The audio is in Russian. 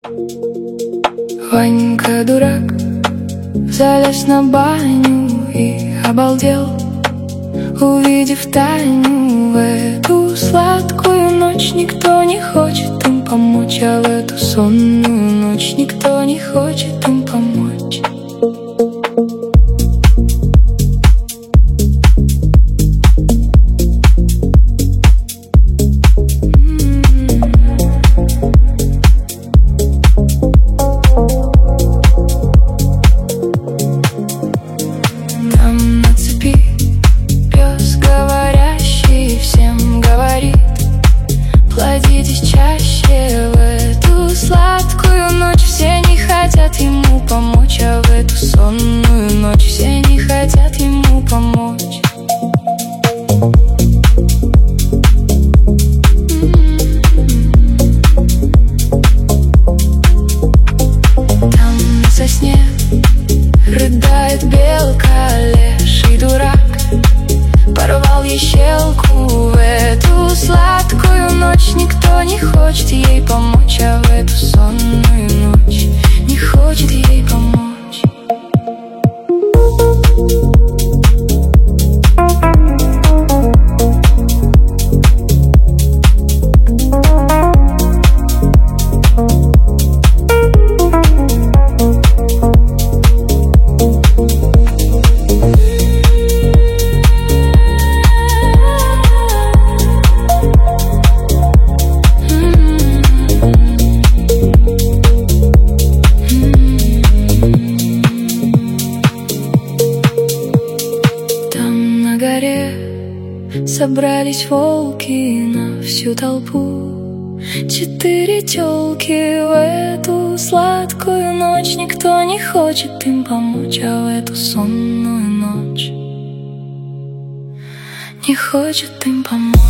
Ванька дурак залез на баню и обалдел, увидев Таню. В эту сладкую ночь никто не хочет им помочь, а в эту сонную ночь никто не хочет им помочь. Там на цепи пес говорящий всем говорит: плодитесь чаще. В эту сладкую ночь все не хотят ему помочь, а в эту сонную ночь все не хотят ему помочь. Там на сосне рыдает белка, леший дурак порвал ей щелку. В эту сладкую ночь никто не хочет ей помочь, а в эту сонную ночь не хочет ей помочь. Собрались волки на всю толпу, 4 тёлки. В эту сладкую ночь никто не хочет им помочь, а в эту сонную ночь не хочет им помочь.